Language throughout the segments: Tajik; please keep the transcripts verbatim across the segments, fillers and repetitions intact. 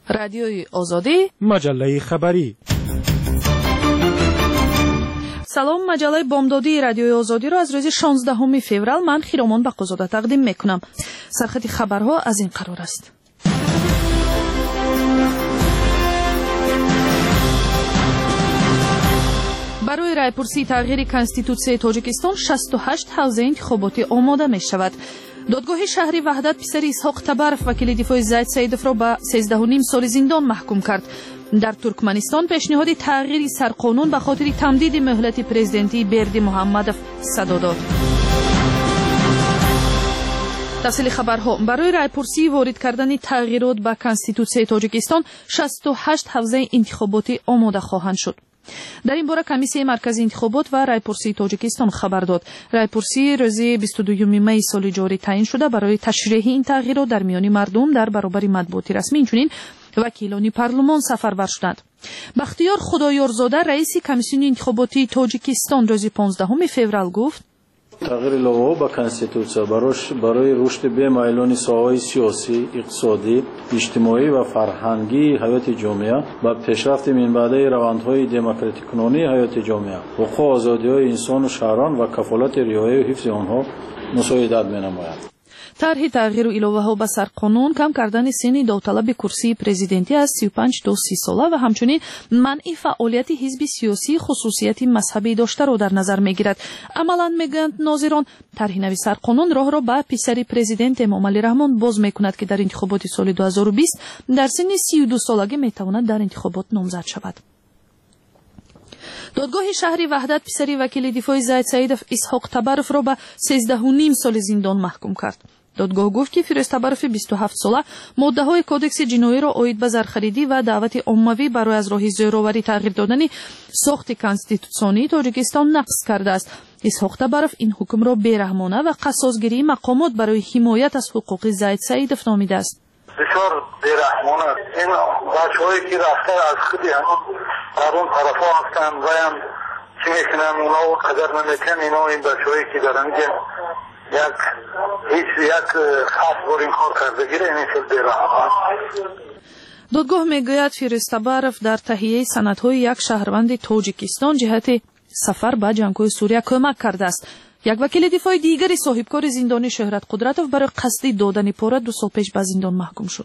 رادیوی آزادی، مجله خبری. سلام، مجله بامدادی رادیوی آزادی را از روز شانزدهم فوریه من خیرامان بقازاده تقدیم میکنم. سرخط خبرها از این قرار است. برای رایپرسی تغییر کنستیتوسیای تاجیکستان شصت و هشت حوزه انتخاباتی آماده می شود. دادگاه شهری وحدت پسر اسحاق تبرف وکیل دفاع زید سیدов را به سیزده و نیم سال زندان محکوم کرد. در ترکمنستان پیشنهاد تغییر سرقانون به خاطر تمدید مهلت پرزیدنتی بردی محمدов صدا داد. تفصیل خبرها. برای رایپرسی وارد کردن تغییرات به کنستیتوسیای تاجیکستان شصت و هشت حوزه انتخاباتی آماده خواهند شد. در این باره کمیسیه مرکزی انتخابات و رایپرسی تاجیکستان خبر داد. رایپرسی روز بیست و دوم می سال جاری تعیین شده برای تشریح این تغییرات در میان مردم در برابر مطبوعات رسمی اینچنین وکیلان پارلمان سفرور شدند. بختیار خدایارزاده رئیس کمیسیون انتخاباتی تاجیکستان روز پانزدهم فوریه گفت: تغییر لوائح با کنستیتوسیا برای رشد بی‌میلان ساحه‌های سیاسی، اقتصادی، اجتماعی و فرهنگی حیات جامعه و پیشرفت منبعی روندهای دموکراتیک کنونی حیات جامعه، حقوق و آزادی‌های انسان و شهروند و کفالت رعایت و حفظ آنها مساعدت می‌نماید. طرح تغییر و الوه‌ها به سرقانون، کم کردن سن داوطلب کرسی پرزیدنتی از سی و پنج تا سی ساله و همچنین منع فعالیت حزب سیاسی خصوصیت مذهبی داشته را در نظر میگیرد. عملاً میگویند ناظران طرح نوی سرقانون راه را به پسر پرزیدنت امام علی رحمان باز میکند که در انتخابات سال دو هزار و بیست در سن سی و دو سالگی میتواند در انتخابات نامزد شود. دادگاه شهری وحدت پسر وکیل دفاع زید سیدов اسحاق تبرف را به سیزده و نیم سال زندان محکوم کرد. دادگاه گفت که فیروز تبرف بیست و هفت ساله ماده های کودکس جنایی را عاید به زرخریدی و دعوت عمومی برای از راه زورآوری تغییر دادن ساخت کنستیتوسیونی تاجیکستان نقض کرده است. اسحاق تبرف این حکم را بیرحمانه و قصاصگیری مقامات برای حمایت از حقوق زید سیدов نامیده است. بسیار بیرحمانه این بچه‌هایی که رفته از خود همون در اون طرفا هستن و هم چی میکنن اونا و قدر نمیکن اینا این بچه‌هایی که دارن که یک هیچ یک خاص بار این کار کرده گیره این خیلی بیرحمانه. دادگاه میگوید فیروز تبرف در تهیه سندهای یک شهروند تاجیکستان جهت سفر به جنگ‌های سوریه کمک کرده است. یک وکیل دفاع دیگری صاحبکار زندانی شهرت قدرتov برای قصدی دادن پاره دو سال پیش به زندان محکوم شد.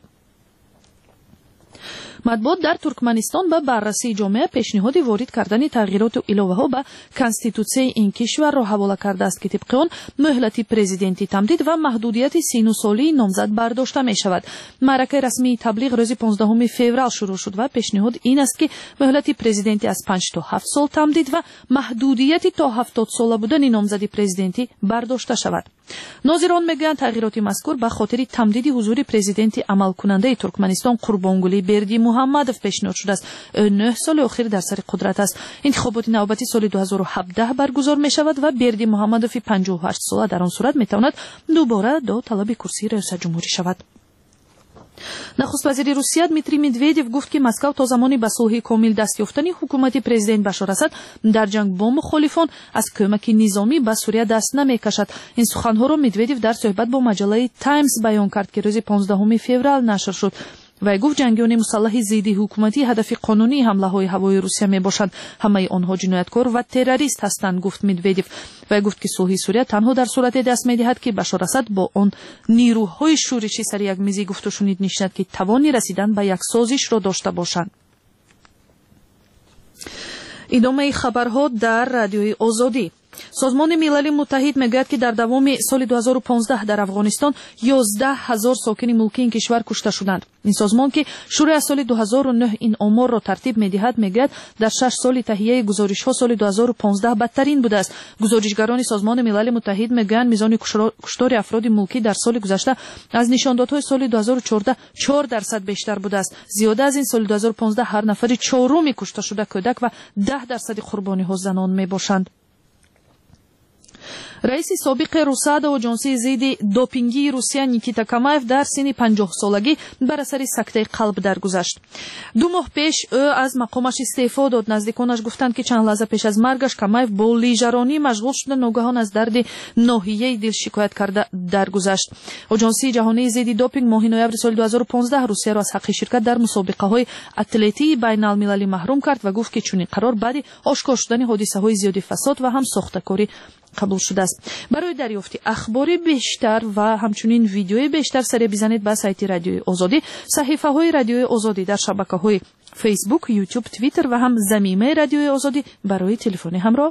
مطبوعات در ترکمنستان به بررسی جامعه پیشنهاد وارد کردن تغییرات و الوه‌ها به کنستیتوسیای این کشور را حواله کرده است که طبق آن مهلت پرزیدنتی تمدید و محدودیت سن و سالی نامزد برداشته می شود. معرکه رسمی تبلیغ روز پانزدهم فوریه شروع شد و پیشنهاد این است که مهلت پرزیدنتی از پنج تا هفت سال تمدید و محدودیت تا هفتاد ساله بودن نامزد پرزیدنتی برداشته شود. ناظران میگویند تغییرات مذکور به خاطر تمدید حضور پرزیدنت عمل کننده ترکمنستان قربانگلی بردی محمدov پیشنهاد شده است. نه سال اخیر در سر قدرت است. انتخابات نوبتی سال دو هزار و هفده برگزار می شود و بردی محمدov پنجاه و هشت ساله در آن صورت می تواند دوباره داوطلب کرسی ریاست جمهوری شود. نخست وزیر روسیه دمیتری مدویدیو گفت که مسکو تا زمانی به صلح کامل دست یافتن حکومت پرزیدنت بشار اسد در جنگ با مخالفان از کمک نظامی به سوریه دست نمیکشد. این سخنها را مدویدیو در صحبت با مجله تایمز بیان کرد که روز پانزدهم فوریه نشر شد. و گفت جنگیان مسلح ضد حکومتی هدف قانونی حمله های هوایی روسیه می باشند. همه آنها جنایتکار و تروریست هستند، گفت مدویدیو. و گفت که صلح سوریه تنها در صورت دست می دهد که بشار اسد با آن نیروهای شورشی سر یک میز گفت و شنید نشیند که توانی رسیدن به یک سازش را داشته باشند. ادامه خبرها در رادیوی آزادی. سازمان ملل متحد میگوید که در دوام سال دو هزار و پانزده در افغانستان یازده هزار ساکن ملکی این کشور کشته شدند. این سازمان که شروع از سال دو هزار و نه این آمار را ترتیب میدهد میگوید در شش سال تهیه گزارش ها سال دو هزار و پانزده بدترین بوده است. گزارشگران سازمان ملل متحد میگویند میزان کشتار افراد ملکی در سال گذشته از نشاندادهای سال دو هزار و چهارده چهار درصد بیشتر بوده است. زیاده از این سال دو هزار و پانزده هر نفر چهارم کشته شده کودک و ده درصد قربانی ها زنان میباشند. раиси собиқи русада оҷонсии зидди допингии русия Никита Камаев дар синни панҷоҳ солагӣ бар асари сактаи қалб даргузашт. ду моҳ пеш ӯ аз мақомаш истеъфо дод. наздиконаш гуфтанд ки чанд лаҳза пеш аз маргаш Камаев бо лижаронӣ машғул шуда ногаҳон аз дарди ноҳияи дил шикоят карда даргузашт. оҷонсии ҷаҳонии зидди допинг моҳи ноябри соли ду ҳазору понздаҳ русияро аз ҳаққи ширкат дар мусобиқаҳои атлетии байналмилалӣ маҳрум кард ва гуфт ки чунин қарор баъди ошкор шудани ҳодисаҳои зиёди фасод ва ҳам сохтакорӣ қабул шудааст. барои дарёфти ахбори бештар ва ҳамчунин видеои бештар саре бизанед ба сайти радиои озодӣ, саҳифаҳои радиои озодӣ дар шабакаҳои фейсбук, ютуб, твиттер ва ҳам замимаи радиои озодӣ барои телефони ҳамроҳ.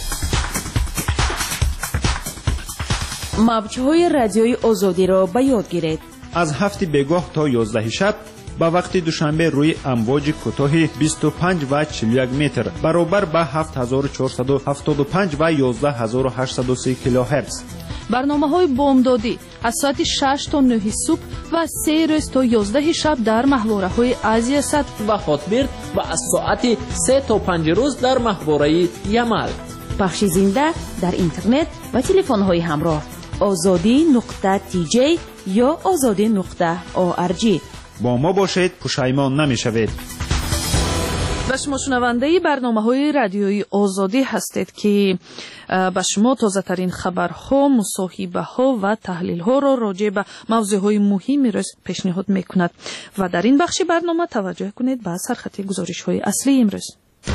мавҷҳои радиои озодиро ба ёд гиред. аз ҳафти бегоҳ то ёздаҳи шаб ба вақти душанбе рӯи амвоҷи кӯтоҳи бисту панҷ ва чилу як метр баробар ба ҳафт ҳазору чорсаду ҳафтоду панҷ ва ёздаҳ ҳазору ҳаштсаду си килоҳерц. барномаҳои бомдодӣ аз соати шаш то нӯҳи субҳ ва се рӯз то ёздаҳи шаб дар маҳвораҳои Азия Сад ва Хотбирд ва аз соати се то панҷ рӯз дар маҳвораи Ямал. пахши зинда дар интернет ва телефонҳои ҳамроҳ озодӣ нуқта тиҷей ё озодӣ нуқта орг. бо мо бошед, пушаймон намешавед. ва шумо шунавандаи барномаҳои радиои озодӣ ҳастед ки ба шумо тозатарин хабарҳо, мусоҳибаҳо ва таҳлилҳоро роҷеъ ба мавзӯъҳои муҳими рӯз пешниҳод мекунад. ва дар ин бахши барнома таваҷҷӯҳ кунед ба сархати гузоришҳои аслии имрӯз.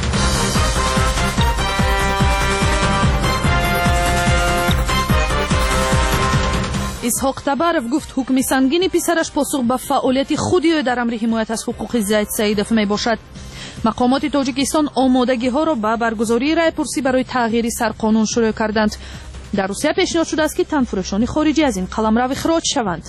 исҳоқ Табаров гуфт ҳукми сангини писараш посух ба фаъолияти худи ӯ дар амри ҳимоят аз ҳуқуқи Заид Саидов мебошад. мақомоти Тоҷикистон омодагиҳоро ба баргузории райпурсӣ барои тағйири сарқонун шурӯъ карданд. дар Русия пешниҳод шудааст ки танфурӯшони хориҷӣ аз ин қаламрав ихроҷ шаванд.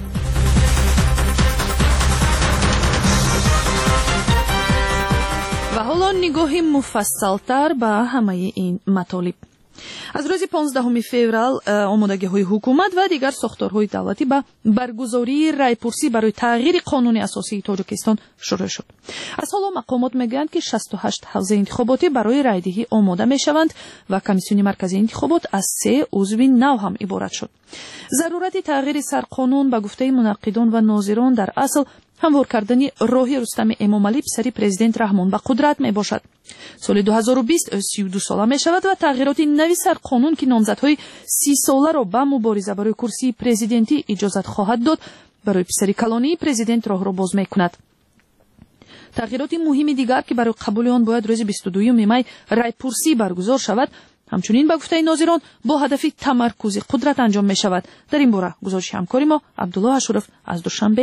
ва ҳоло нигоҳи муфассалтар ба ҳамаи ин матолиб. аз рӯзи понздаҳуми феврал омодагиҳои ҳукумат ва дигар сохторҳои давлатӣ ба баргузории райпурсӣ барои тағйири қонуни асосии Тоҷикистон шурӯъ шуд. аз ҳоло мақомот мегӯянд ки шасту ҳашт ҳавзаи интихоботӣ барои райдиҳӣ омода мешаванд ва комиссиони марказии интихобот аз се узви нав ҳам иборат шуд. зарурати тағйири сарқонун ба гуфтаи мунаққидон ва нозирон дар асл ҳамвор кардани роҳи Рустами Эмомалӣ писари президент Раҳмон ба қудрат мебошад. соли ду ҳазору бист ӯ си ду сола мешавад ва тағйироти нави сарқонун ки номзадҳои си соларо ба мубориза барои курсии президентӣ иҷозат хоҳад дод барои писари калонии президент роҳро боз мекунад. тағйироти муҳими дигар ки барои қабули он бояд рӯзи бисту дуюми май райпурсӣ баргузор шавад, ҳамчунин ба гуфтаи нозирон бо ҳадафи тамаркузи қудрат анҷом мешавад. дар ин бора гузориши ҳамкори мо Абдулло Ашуров аз Душанбе.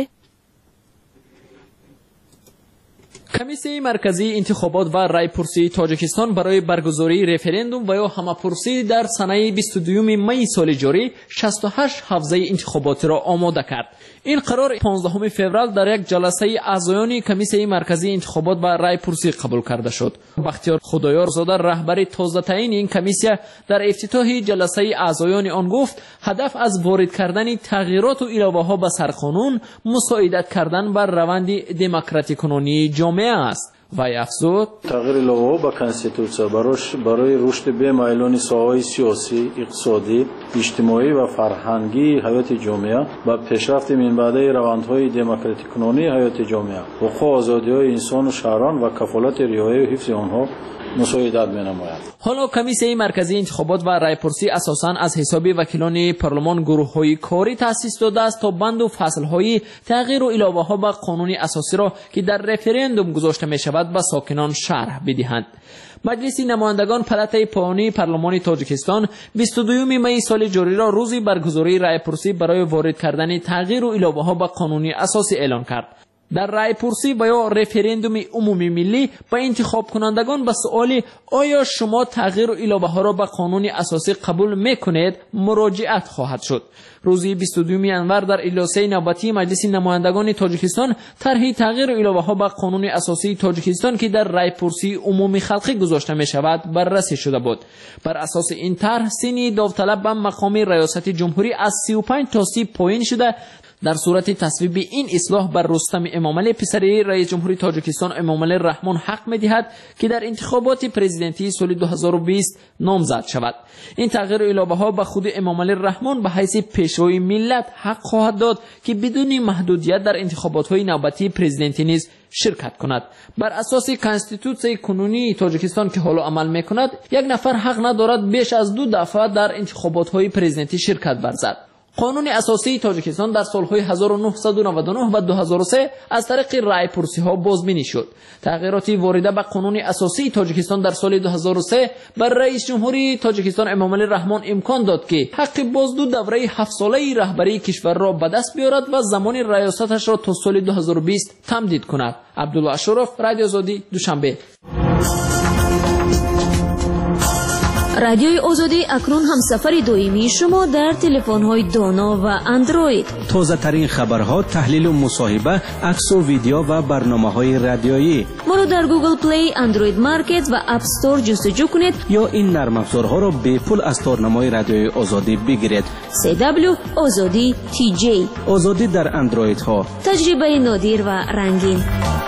комиссияи марказии интихобот ва райпурсии Тоҷикистон барои баргузории референдум ва ё ҳамапурсӣ дар санаи бисту дуюми майи соли ҷорӣ шасту ҳашт ҳавзаи интихоботиро омода кард. ин қарор понздаҳуми феврал дар як ҷаласаи аъзоёни комиссияи марказии интихобот ва райпурсӣ қабул карда шуд. бахтиёр худоёрзода раҳбари тозатаини ин комиссия дар ифтитоҳи ҷаласаи аъзоёни он гуфт ҳадаф аз ворид кардани тағйироту иловаҳо ба сарқонун мусоидат кардан бар раванди демократикунонии ҷомеа аст. вай афзуд тағйири иловаҳо ба конститутсия барои рушди бемайлони соҳаҳои сиёсӣ, иқтисодӣ, иҷтимоӣ ва фарҳангии ҳаёти ҷомеа ба пешрафти минбаъдаи равандҳои демократикунонии ҳаёти ҷомеа, ҳуқуқу озодиҳои инсону шаҳрон ва кафолати риояи ҳифзи онҳо мусоидат менамояд. ҳоло комиссияи марказии интихобот ва райпурсӣ асосан аз ҳисоби вакилони парлумон гурӯҳҳои корӣ таъсис додааст то банду фаслҳои тағйиру иловаҳо ба қонуни асосиро ки дар референдум гузошта мешавад ба сокинон шарҳ бидиҳанд. маҷлиси намояндагон палатаи поёнии парлумони Тоҷикистон бисту дуюми майи соли ҷориро рӯзи баргузории райпурсӣ барои ворид кардани тағйиру иловаҳо ба қонуни асосӣ эълон кард. дар райпурсӣ ва ё референдуми умумии миллӣ ба интихобкунандагон ба суоли оё шумо тағйиру иловаҳоро ба қонуни асосӣ қабул мекунед муроҷиат хоҳад шуд. рӯзи бисту дуюми январ дар иҷлосаи навбатии маҷлиси намояндагони Тоҷикистон тарҳи тағйиру иловаҳо ба қонуни асосии Тоҷикистон ки дар райпурсии умумии халқӣ гузошта мешавад баррасӣ шуда буд. бар асоси ин тарҳ синни довталаб ба мақоми раёсати ҷумҳурӣ аз си و پنج تا سی поин шуда در صورت تصویب این اصلاح بر رستم امامعلی پسری رئیس جمهوری تاجیکستان امامعلی رحمان حق می‌دهد که در انتخابات پرزیدنتی سال دو هزار و بیست نامزد شود. این تغییر الابه‌ها به خود امامعلی رحمان به حیث پیشروی ملت حق خواهد داد که بدون محدودیت در انتخابات‌های نوبتی پرزیدنتی نیز شرکت کند. بر اساس کانستیتوسیون کنونی تاجیکستان که حالا عمل می‌کند، یک نفر حق ندارد بیش از دو دفعه در انتخابات‌های پرزیدنتی شرکت ورزد. قانون اساسی تاجیکستان در سالهای هزار و نهصد و نود و نه و دو هزار و سه از طریق رای پرسی ها بازبینی شد. تغییراتی وارده به قانون اساسی تاجیکستان در سال دو هزار و سه بر رئیس جمهوری تاجیکستان امامعلی رحمان امکان داد که حق بازدو دوره هفت ساله رهبری کشور را به دست بیارد و زمان ریاستش را تا سال دو هزار و بیست تمدید کند. عبدالله اشرف، رادیو آزادی، دوشنبه. رادیوی آزادی اکنون همسفر دائمی شما در تلفن‌های دانا و اندروید. تازه ترین خبرها، تحلیل و مصاحبه، عکس و ویدیو و برنامه‌های رادیویی. ما را در گوگل پلی، اندروید مارکت و اپ استور جستجو کنید یا این نرم افزارها را به پول از تارنمای رادیوی آزادی بگیرید. سی دبلیو آزادی تی جی. آزادی در اندروید ها. تجربه نادر و رنگین.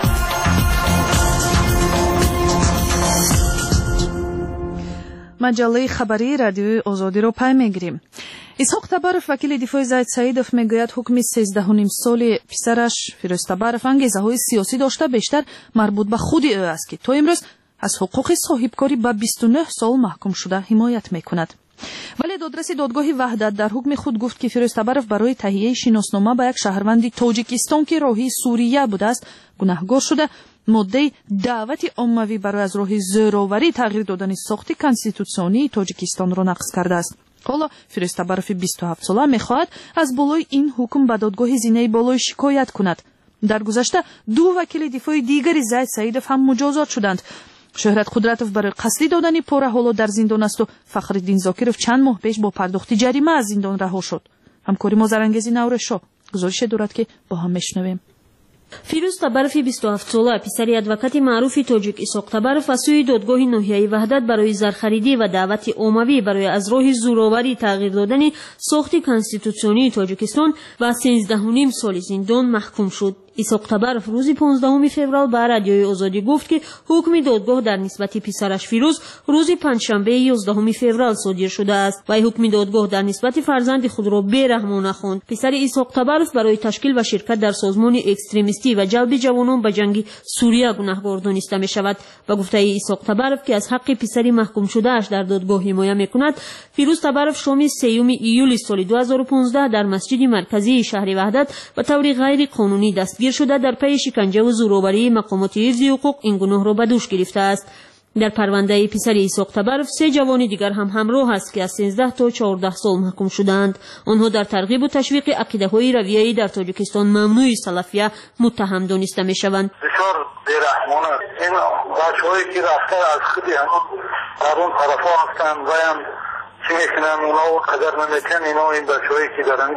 маҷаллаи хабарии радиои озодиро пай мегирем. исҳоқ табаров вакили дифои заид саидов мегӯяд ҳукми сездаҳу ним соли писараш фирӯз табаров ангезаҳои сиёсӣ дошта бештар марбут ба худи ӯ аст ки то имрӯз аз ҳуқуқи соҳибкорӣ ба бисту нӯҳ сол маҳкум шуда ҳимоят мекунад. вале додраси додгоҳи ваҳдат дар ҳукми худ гуфт ки фирӯз табаров барои таҳияи шиноснома ба як шаҳрванди тоҷикистон ки роҳии сурия будааст гунаҳгор шуда моддаи даъвати оммавӣ барои аз роҳи зӯроварӣ тағйир додани сохти конститутсионии тоҷикистонро нақз кардааст. ҳоло фирӯз табарови бисту ҳафт сола мехоҳад аз болои ин ҳукм ба додгоҳи зинаи болоӣ шикоят кунад. дар гузашта ду вакили дифои дигари заид саидов ҳам муҷозот шуданд. шӯҳрат қудратов барои қасдӣ додани пора ҳоло дар зиндон асту фахриддин зокиров чанд моҳ пеш бо пардохти ҷарима аз зиндон раҳо шуд. ҳамкори мо зарангези наврешо гузорише дорад ки бо ҳам мешунавем. фирӯз табарови бисту ҳафт сола писари адвокати маъруфи тоҷик исоқ табаров аз сӯи додгоҳи ноҳияи ваҳдат барои зархаридӣ ва даъвати оммавӣ барои аз роҳи зӯроварӣ тағйир додани сохти конститутсионии тоҷикистон ва сенздаҳу ним соли зиндон маҳкум шуд. исоқ табаров рӯзи понздаҳуми феврал ба радиои озодӣ гуфт ки ҳукми додгоҳ дар нисбати писараш фирӯз рӯзи панҷшанбеи ёздаҳуми феврал содир шудааст. вай ҳукми додгоҳ дар нисбати фарзанди худро бераҳмона хонд. писари исоқ табаров барои ташкил ва ширкат дар созмони экстремистӣ ва ҷалби ҷавонон ба ҷанги сурия гунаҳгор дониста мешавад. ба гуфтаи исоқ табаров ки аз ҳаққи писари маҳкумшудааш дар додгоҳ ҳимоя мекунад, фирӯз табаров шоми сеюми июли соли ду ҳазору понздаҳ дар масҷиди марказии шаҳри ваҳдат ба таври ғайриқонунӣ дастгир шуда дар пайи шиканҷаву зӯроварии мақомоти ҳифзи ҳуқуқ ин гуноҳро ба дӯш гирифтааст. дар парвандаи писари исоқ табаров се ҷавони дигар ҳам ҳамроҳ аст ки аз сенздаҳ то чордаҳ сол маҳкум шудаанд. онҳо дар тарғибу ташвиқи ақидаҳои равияӣ дар тоҷикистон мамнӯи салафия муттаҳам дониста мешаванд. бисёр бераҳмона ин бачаҳое ки рафта аз худи ҳамон дар он тарафҳо ҳастанд ваям чӣ мекунанд онҳо қадар намекунанд ино ин бачаҳое ки даранд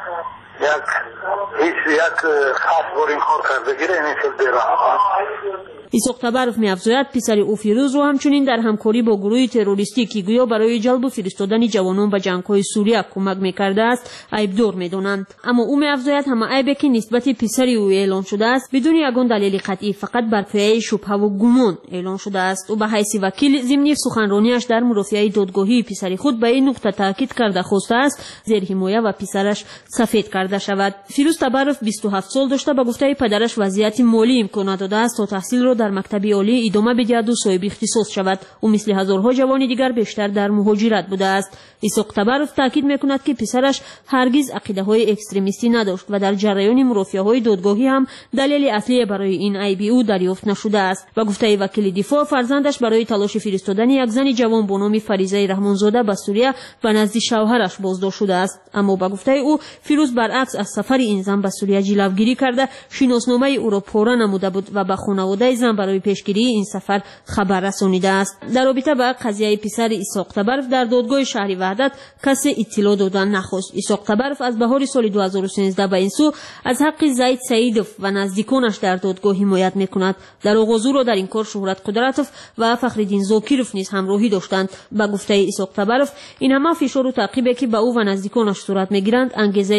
як ҳеҷ як ҳафт бор ин кор кардагира ин хел бераҳмона. исоқ табаров меафзояд писари ӯ фирӯзро ҳамчунин дар ҳамкорӣ бо гурӯҳи террористӣ ки гӯё барои ҷалбу фиристодани ҷавонон ба ҷангҳои сурия кӯмак мекардааст айбдор медонанд. аммо ӯ меафзояд ҳама айбе ки нисбати писари ӯ эълон шудааст бидуни ягон далели қатъӣ фақат бар пояи шубҳаву гумон эълон шудааст. ӯ ба ҳайси вакил зимни суханрониаш дар мурофиаи додгоҳии писари худ ба ин нуқта таъкид карда хостааст зерҳимоя ва писараш сафед карда шавад. фирӯз табаров бисту ҳафт сол дошта ба гуфтаи падараш вазъияти молӣ имконат додааст то таҳсилро дар мактаби олӣ идома бидиҳаду соҳиби ихтисос шавад. ӯ мисли ҳазорҳо ҷавони дигар бештар дар муҳоҷират будааст. исоқ табаров таъкид мекунад ки писараш ҳаргиз ақидаҳои экстремистӣ надошт ва дар ҷараёни мурофиаҳои додгоҳӣ ҳам далели аслие барои ин айби ӯ дарёфт нашудааст. ба гуфтаи вакили дифоъ, фарзандаш барои талоши фиристодани як зани ҷавон бо номи фаризаи раҳмонзода ба сурия ба назди шавҳараш боздошт шудааст. аммо ба гуфтаи ӯ фирӯз баръакс аз сафари ин зан ба сурия ҷилавгирӣ карда шиносномаи ӯро пора намуда буд ва ба хонаводаи зан барои пешгирии ин сафар хабар расонидааст. дар робита ба қазияи писари исоқ табаров дар додгоҳи шаҳри ваҳдат касе иттилоъ дода нахост. исоқ табаров аз баҳори соли ду ҳазору сенздаҳ ба ин сӯ аз ҳаққи заид саидов ва наздиконаш дар додгоҳ ҳимоят мекунад. дар оғоз ӯро дар ин кор шӯҳрат қудратов ва фахриддин зокиров низ ҳамроҳӣ доштанд. ба гуфтаи исоқ табаров ин ҳама фишору таъқибе ки ба ӯ ва наздиконаш сурат мегиранд ангезаи сиёсӣ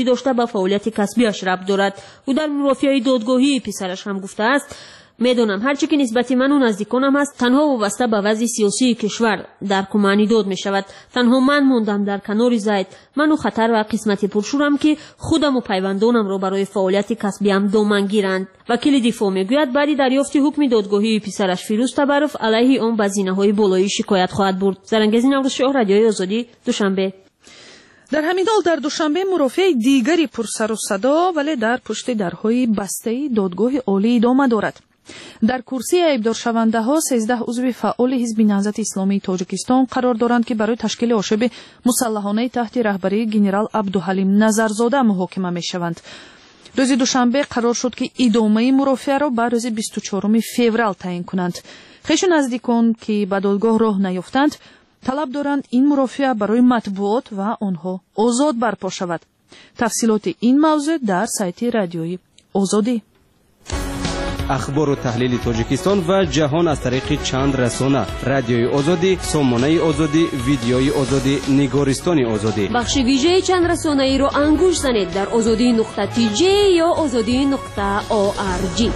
داشته به فعالیت کسبیش ربط دارد. او در مرافعه دادگاهی پسرش هم گفته است: میدونم هرچی که نسبت من و نزدیکانم هست تنها وابسته به وضع سیاسی کشور در کمانی داد می شود. تنها من موندم در کنار زید. من و خطر و قسمت پرشورم که خودم و پیوندانم را برای فعالیت کسبیم دامن گیرند. وکیل دفاع میگوید بعد دریافت حکم دادگاهی پسرش فیروز تبرف علیه آن به زینه‌های بالایی شکایت خواهد برد. زرنگز نوروز شاه، رادیوی آزادی، دوشنبه. در همین حال در دوشنبه مرافع دیگری پرسر و صدا ولی در پشت درهای بسته دادگاه عالی ادامه دارد. در کرسی ایبدار شونده ها سیزده عضو فعال حزب نهضت اسلامی تاجیکستان قرار دارند که برای تشکیل آشوب مسلحانه تحت رهبری گنرال عبدالحلیم نظرزاده محاکمه می شوند. روز دوشنبه قرار شد که ادامه مرافعه را بر روز بیست و چهارم فوریه تعیین کنند. خویش نزدیکان که به دادگاه راه نیافتند طلب دارند این مرافعه برای مطبوعات و آنها آزاد برپا شود. تفصیلات این موضوع در سایت رادیوی آزادی. اخبار و تحلیل تاجیکستان و جهان از طریق چند رسانه: رادیوی آزادی، سامانه آزادی، ویدیوی آزادی، نگارستان آزادی. بخش ویژه چند رسانه ای را انگوش زنید در آزادی نقطه تی جی یا آزادی نقطه او آر جی.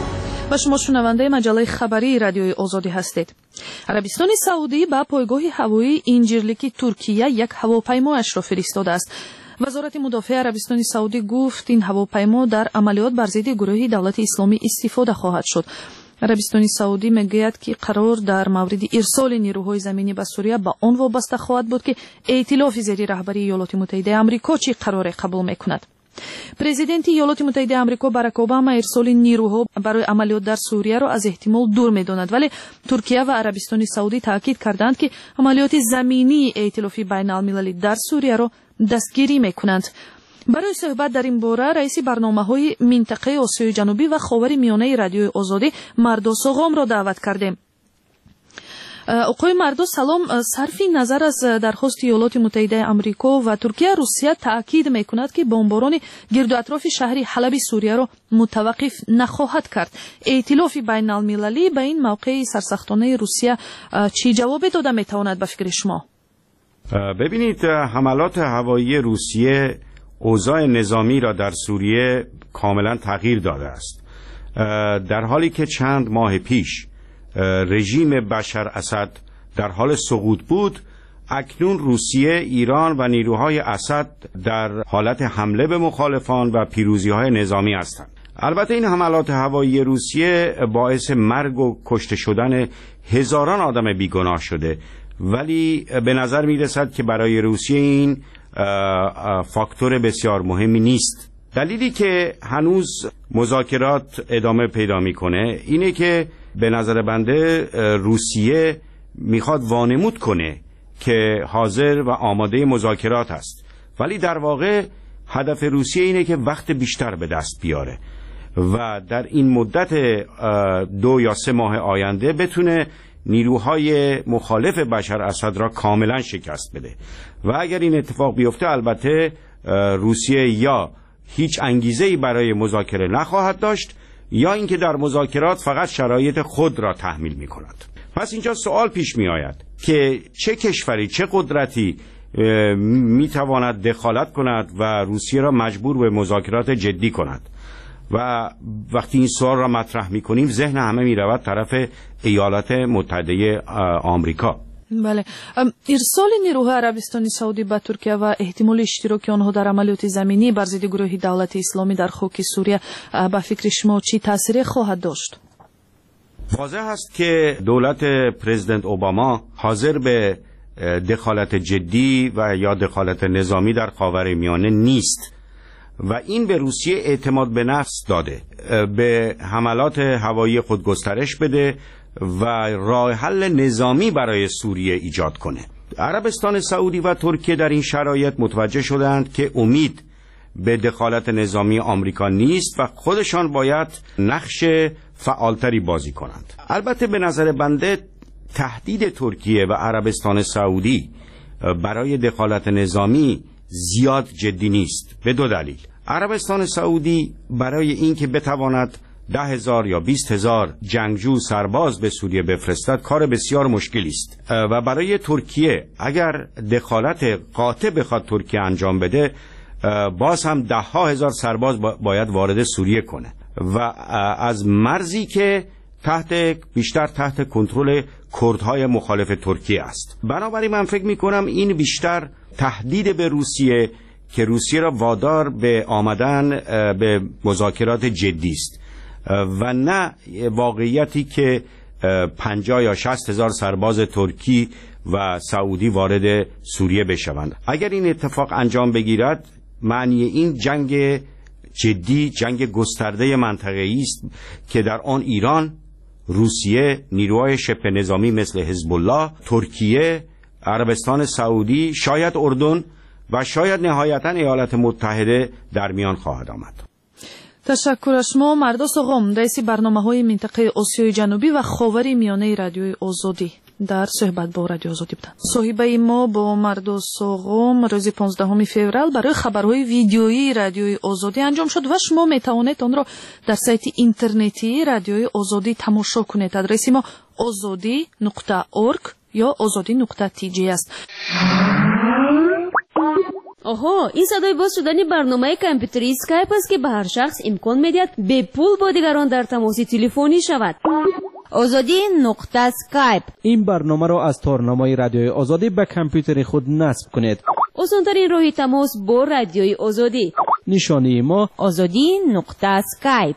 و شما شنونده مجله خبری رادیوی آزادی هستید. عربستان سعودی به پایگاه هوایی اینجیرلیک ترکیه یک هواپیمایش را فرستاده است. وزارت مدافع عربستان سعودی گفت این هواپیما در عملیات بر ضد گروه دولت اسلامی استفاده خواهد شد. عربستان سعودی میگوید که قرار در مورد ارسال نیروهای زمینی به سوریه به آن وابسته خواهد بود که ائتلاف زیر رهبری ایالات متحده آمریکا چه قرار قبول میکند. پرزیدنت ایالات متحده آمریکا باراک اوباما ارسال نیروها برای عملیات در سوریه را از احتمال دور می‌داند، ولی ترکیه و عربستان سعودی تاکید کردند که عملیات زمینی ائتلاف بین المللی در سوریه را دستگیری می‌کنند. برای صحبت در این باره رئیس برنامه‌های منطقه آسیای جنوبی و خاور میانه رادیوی آزادی مردوس آقام را دعوت کردیم. آقای مردوس سلام. صرف نظر از درخواست ایالات متحده آمریکا و ترکیه، روسیه تاکید میکند که بمباران گرد و اطراف شهر حلب سوریه را متوقف نخواهد کرد. ائتلاف بین المللی به این موقع سرسختانه روسیه چی جواب داده میتواند به فکر شما؟ ببینید، حملات هوایی روسیه اوضاع نظامی را در سوریه کاملا تغییر داده است. در حالی که چند ماه پیش رژیم بشار اسد در حال سقوط بود، اکنون روسیه، ایران و نیروهای اسد در حالت حمله به مخالفان و پیروزی‌های نظامی هستند. البته این حملات هوایی روسیه باعث مرگ و کشته شدن هزاران آدم بیگناه شده، ولی به نظر می‌رسد که برای روسیه این فاکتور بسیار مهمی نیست. دلیلی که هنوز مذاکرات ادامه پیدا میکنه اینه که به نظر بنده روسیه میخواد وانمود کنه که حاضر و آماده مذاکرات است، ولی در واقع هدف روسیه اینه که وقت بیشتر به دست بیاره و در این مدت دو یا سه ماه آینده بتونه نیروهای مخالف بشار اسد را کاملا شکست بده. و اگر این اتفاق بیفته، البته روسیه یا هیچ انگیزه‌ای برای مذاکره نخواهد داشت، یا اینکه در مذاکرات فقط شرایط خود را تحمیل می کند. پس اینجا سوال پیش می آید که چه کشوری، چه قدرتی می تواند دخالت کند و روسیه را مجبور به مذاکرات جدی کند. و وقتی این سوال را مطرح می کنیم، ذهن همه می رود طرف ایالات متحده آمریکا. بله، ارسال نیروهای عربستان سعودی به ترکیه و احتمال اشتراک آنها در عملیات زمینی بر ضد گروه دولت اسلامی در خاک سوریه به فکر شما چی تاثیر خواهد داشت؟ واضح است که دولت پرزیدنت اوباما حاضر به دخالت جدی و یا دخالت نظامی در خاورمیانه نیست و این به روسیه اعتماد به نفس داده به حملات هوایی خود گسترش بده و راه حل نظامی برای سوریه ایجاد کنه. عربستان سعودی و ترکیه در این شرایط متوجه شدند که امید به دخالت نظامی آمریکا نیست و خودشان باید نقش فعالتری بازی کنند. البته به نظر بنده تهدید ترکیه و عربستان سعودی برای دخالت نظامی زیاد جدی نیست، به دو دلیل. عربستان سعودی برای اینکه بتواند ده هزار یا بیست هزار جنگجو سرباز به سوریه بفرستد کار بسیار مشکلی است و برای ترکیه اگر دخالت قاطع بخواد ترکیه انجام بده، باز هم ده ها هزار سرباز باید وارد سوریه کنه و از مرزی که تحت بیشتر تحت کنترل کردهای مخالف ترکیه است. بنابراین من فکر میکنم این بیشتر تهدید به روسیه که روسیه را وادار به آمدن به مذاکرات جدی است و نه واقعیتی که پنجاه یا شصت هزار سرباز ترکی و سعودی وارد سوریه بشوند. اگر این اتفاق انجام بگیرد معنی این جنگ جدی، جنگ گسترده منطقه‌ای است که در آن ایران، روسیه، نیروهای شبه نظامی مثل حزب الله، ترکیه، عربستان سعودی، شاید اردن و شاید نهایتا ایالات متحده در میان خواهد آمد. تشکر از شما مردوس غم، رئیس برنامه‌های منطقه آسیای جنوبی و خاور میانه رادیوی آزادی در صحبت با رادیو آزادی بودند. صاحبه ما با مردوس غم روز پانزدهم فوریه برای خبرهای ویدیویی رادیوی آزادی انجام شد و شما میتوانید آن را در سایت اینترنتی رادیوی آزادی تماشا کنید. آدرس ما آزادی نقطه اورگ یا آزادی نقطه تی جی است. آها، این صدای باز شدن برنامه کامپیوتری اسکایپ است که به هر شخص امکان میدهد به پول با دیگران در تماس تلفنی شود. آزادی نقطه اسکایپ. این برنامه را از تارنامه رادیوی آزادی به کامپیوتر خود نصب کنید. آسان‌ترین راه تماس با رادیوی آزادی. نشانی ما آزادی نقطه اسکایپ.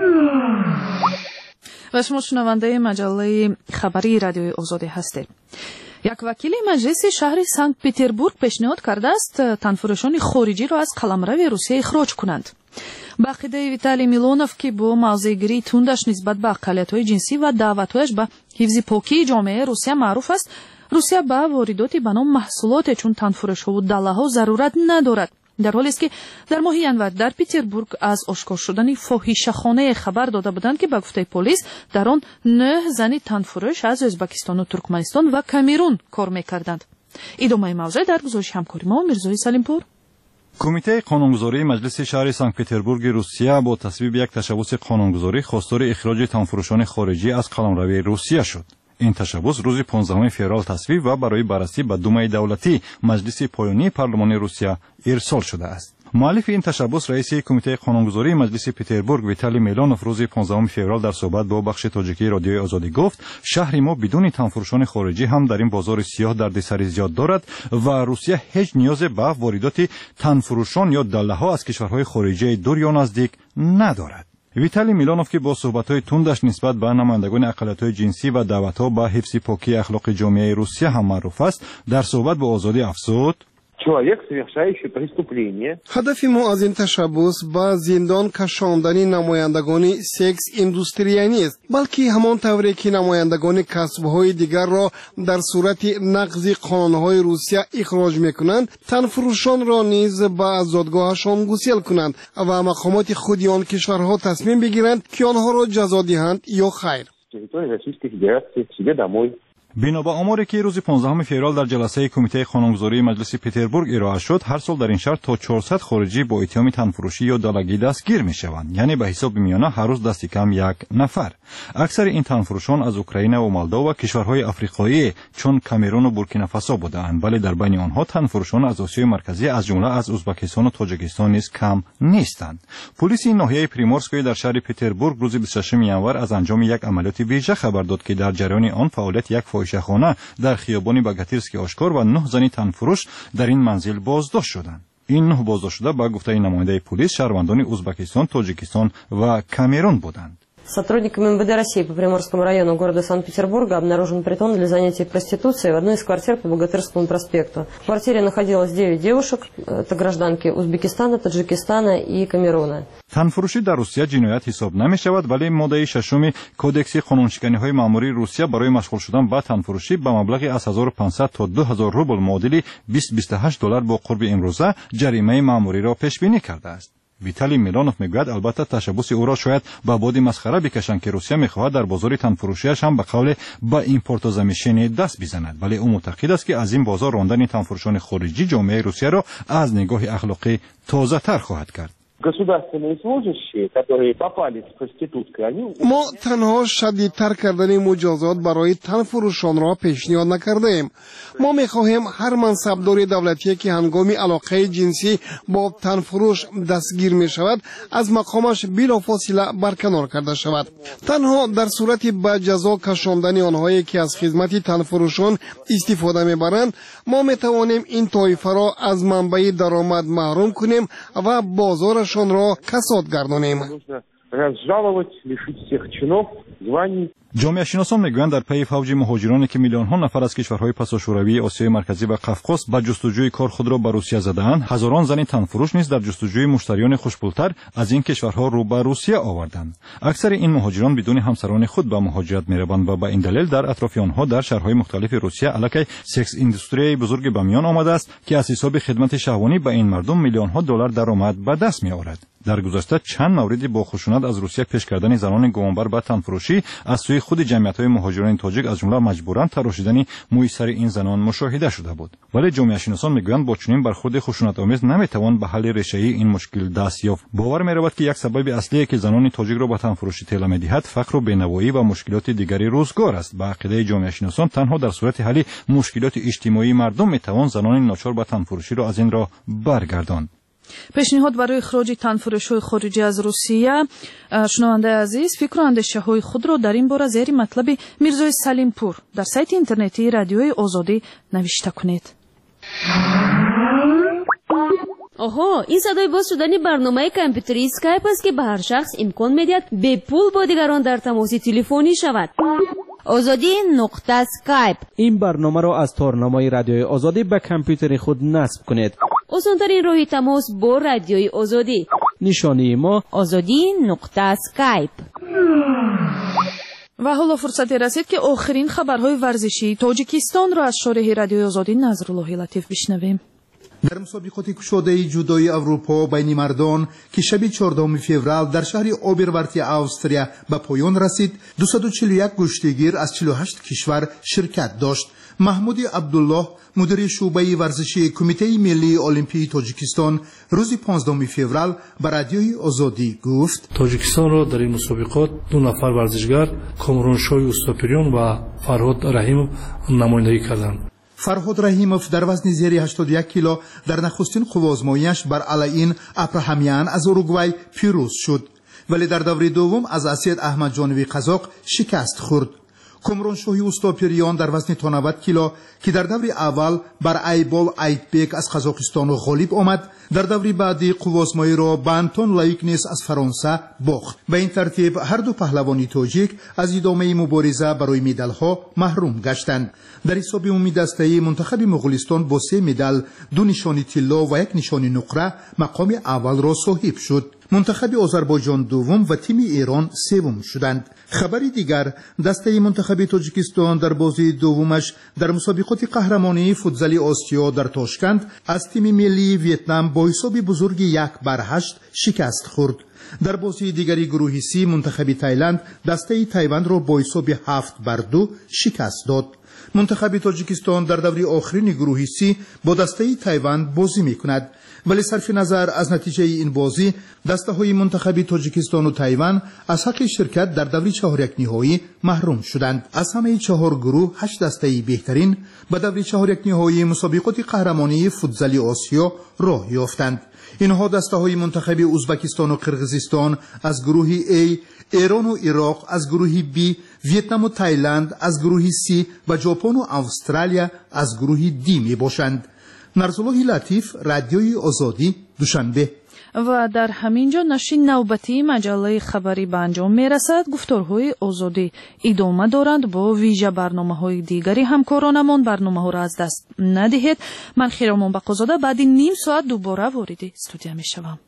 و شما شنونده مجله خبری رادیوی آزادی هستید. یک وکیل مجلس شهر سانکت پتربورگ پیشنهاد کرده است تنفرشان خارجی را از قلمرو روسیه اخراج کنند. با عقیده ویتالی میلونوف که با موضع‌گیری تندش نسبت به اقلیت‌های جنسی و دعوت‌هایش به حفظ پاکی جامعه روسیه معروف است، روسیه به واردات به نام محصولات چون تنفرش‌ها و دله‌ها ضرورت ندارد. در حالی است که در ماه ینور در پتربورگ از آشکار شدن فاحشه‌خانه خبر داده بودند که به گفته پلیس در آن نه زن تنفرش از ازبکستان و ترکمنستان و کامرون کار می‌کردند. ادامه موضوع در گزارش همکاری ما میرزای سلیمپور. کمیته قانونگذاری مجلس شهر سانکت پتربورگ روسیه با تصویب یک تشبث قانونگذاری خواستار اخراج تنفرشان خارجی از قلمرو روسیه شد. این تشبث روز پانزدهم فوریه تصویب و برای بررسی به دومای دولتی مجلس پایانی پارلمان روسیه ارسال شده است. مؤلف این تشبث رئیس کمیته قانونگذاری مجلس پتربورگ ویتالی میلونوف روز پانزدهم فوریه در صحبت با بخش تاجیکی رادیوی آزادی گفت شهر ما بدون تنفرشان خارجی هم در این بازار سیاه دردسر زیاد دارد و روسیه هیچ نیاز به واردات تنفرشان یا دله‌ها از کشورهای خارجی دور یا نزدیک ندارد. ویتالی میلونوف که با صحبت‌های تندش نسبت به نمایندگان اقلیت‌های جنسی و دعوت‌ها به حفظ پاکی اخلاق جامعه روسیه هم معروف است، در صحبت با آزادی افزود: هدف ما از این تشبث به زندان کشاندن نمایندگان سکس اندوستری نیست، بلکه همان طوری که نمایندگان کسب‌های دیگر را در صورت نقض قانون‌های روسیه اخراج می‌کنند، تنفروشان را نیز به آزادگاهشان گسیل کنند و مقامات خود آن کشورها تصمیم بگیرند که آنها را جزا دهند یا خیر. بنا به آماری که روز پانزدهم فوریه در جلسه کمیته قانونگذاری مجلس پتربورگ ارائه شد، هر سال در این شهر تا چهارصد خارجی با اتهام تنفروشی یا دلگی دستگیر میشوند، یعنی به حساب میانه هر روز دست کم یک نفر. اکثر این تنفروشان از اوکراین و مولدو و کشورهای آفریقایی چون کامرون و بورکینافاسو بودند، ولی در بین آنها تنفروشان از آسیای مرکزی از جمله از ازبکستان و تاجیکستان نیز کم نیستند. پلیس ناحیه پریمورسکوی در شهر پتربورگ روز بیست و ششم ینور از انجام یک عملیات ویژه خبر داد که در جریان آن فعالیت یک فاحشه‌خانه در خیابان باگاتیرسک آشکار و نه زن تنفروش در این منزل بازداشت شدند. این نه بازداشت شده به گفته نماینده پلیس شهروندان ازبکستان، تاجیکستان و کامرون بودند. Сотрудниками эм вэ дэ России по Приморскому району города Санкт-Петербурга обнаружен притон для занятий проституцией в одной из квартир по Богатырскому проспекту. В квартире находилось девять девушек, это гражданки Узбекистана, Таджикистана и Камеруна. تنفروشی در روسیه جنایت حساب نمی شود، ولی ماده ششم کودکس قانونشکنی ماموری روسیه برای مشغول شدن با تنفروشی به مبلغی از هزار و پانصد تا دو هزار روبل معادل بیست تا بیست و هشت دلار با قرب امروزه جریمه ماموری را پیش بینی کرده است. ویتالی میلونوف میگوید البته تشبث او را شاید به بادی مسخره بکشند که روسیه میخواهد در بازار تنفروشیش هم به قول با ایمپورت و زمینشین دست بزند، ولی او معتقد است که از این بازار راندن تنفروشان خارجی جامعه روسیه را از نگاه اخلاقی تازه تر خواهد کرد. ما تنها شدیدتر کردن مجازات برای تنفروشان را پیشنهاد نکردیم. ما میخواهیم هر منصبدار دولتی که هنگام علاقه جنسی با تنفروش دستگیر می شود از مقامش بلافاصله برکنار کرده شود. تنها در صورت به جزا کشاندن آنهایی که از خدمت تنفروشان استفاده میبرند ما میتوانیم این طایفه را از منبع درآمد محروم کنیم و بازارشان را کساد گردانیم. جامعه شناسان میگویند در پی فوج مهاجرانی که میلیون ها نفر از کشورهای پساشوروی آسیای مرکزی و قفقاز به جستجوی کار خود را به روسیه زدند، هزاران زن تنفروش نیز در جستجوی مشتریان خوشپولتر از این کشورها رو به روسیه آوردند. اکثر این مهاجران بدون همسران خود به مهاجرت میروند و به این دلیل در اطراف آنها در شهرهای مختلف روسیه علاقه سکس اندستری بزرگ به میان آمده است که از حساب خدمت شهوانی به این مردم میلیون ها دلار درآمد به دست میآورد. در گذشته چند مورد با خشونت از روسیه پیش کردن زنان گمانبر به تنفروشی از سوی خود جمعیت‌های مهاجران تاجیک از جمله مجبوراً تراشیدن موی سر این زنان مشاهده شده بود. ولی جامعه شناسان میگویند با چنین برخورد خشونت‌آمیز نمیتوان به حل ریشه‌ای این مشکل دست یافت. باور می‌رود که یک سبب اصلی که زنان تاجیک را به تنفروشی طلا می‌دهد فقر و بینوایی و مشکلات دیگری روزگار است. به عقیده جامعه شناسان تنها در صورت حل مشکلات اجتماعی مردم میتوان زنان ناچار به تنفروشی را از این راه برگرداند. پیشنهاد برای اخراج تنفروش‌های خارجی از روسیه. شنونده عزیز، فکر و اندیشه‌های خود را در این باره زیر مطلب میرزای سلیمپور در سایت اینترنتی رادیوی آزادی نوشته کنید. آها، این صدای باز شدن برنامه کامپیوتری اسکایپ است که به هر شخص امکان می‌دهد به پول با دیگران در تماس تلفنی شود. آزادی نقطه اسکایپ. این برنامه را از تارنمای رادیوی آزادی به کامپیوتر خود نصب کنید. آسان‌ترین راه تماس با رادیوی آزادی. نشانی ما آزادی نقطه اسکایپ. و حالا فرصتی رسید که آخرین خبرهای ورزشی تاجیکستان را از شارح رادیوی آزادی نظرالله لطیف بشنویم. در مسابقات کشاده جودوی اروپا بین مردان که شب چهاردهم فوریه در شهر اوبرورتی استریا به پایان رسید، دویست و چهل و یک گشتگیر از چهل و هشت کشور شرکت داشت. محمود عبدالله، مدیر شعبه ورزشی کمیته ملی المپی تاجیکستان، روز پانزدهم فوریه به رادیوی آزادی گفت: تاجیکستان را در این مسابقات دو نفر ورزشگر، کامرانشوی اوستاپریون و فرهاد رحیمov نمایندگی کردند. فرهاد رحیمov در وزن زیر هشتاد و یک کیلو در نخستین قوازماییش بر علیین ابراهامیان از اوروگوای پیروز شد، ولی در دور دوم از اسید احمد جانوی قزاق شکست خورد. کامرانشوی اوستاپریان در وزن تا نود کیلو که در دور اول بر ایبال ایتبک از قزاقستان غالب آمد، در دور بعدی قوازمایی را به انتون لایکنس از فرانسه باخت. به این ترتیب هر دو پهلوانی تاجیک از ادامه مبارزه برای مدال ها محروم گشتند. در حساب عمومی دسته منتخب مغولستان با سه مدال، دو نشانی طلا و یک نشانی نقره مقام اول را صاحب شد. منتخب آذربایجان دوم و تیم ایران سوم شدند. خبری دیگر، دسته منتخب تاجیکستان در بازی دومش در مسابقات قهرمانی فوتزال آسیا در تاشکند از تیم ملی ویتنام با حساب بزرگ یک بر هشت شکست خورد. در بازی دیگری گروه سی منتخب تایلند دسته تایوان را با حساب هفت بر دو شکست داد. منتخب تاجیکستان در دوره آخرین گروه سی با دسته تایوان بازی می‌کند، ولی صرف نظر از نتیجه این بازی دسته‌های منتخب تاجیکستان و تایوان از حق شرکت در دوره چهار یک نهایی محروم شدند. از همه چهار گروه هشت دسته بهترین به دوره چهار یک نهایی مسابقات قهرمانی فوتزال آسیا راه یافتند. اینها دسته‌های منتخب ازبکستان و قرقیزستان از گروه A، ایران و عراق از گروه B، ویتنام و تایلند از گروه C و ژاپن و استرالیا از گروه D می باشند. نظرالله لطیف، رادیوی آزادی، دوشنبه. و در همینجا نشر نوبتی مجله خبری به انجام می رسد. گفتارهای آزادی ادامه دارند. با ویژه برنامه های دیگری همکارانمان برنامه ها را از دست ندهید. من خیرمان بقازاده بعد نیم ساعت دوباره وارد استودیو می شوم.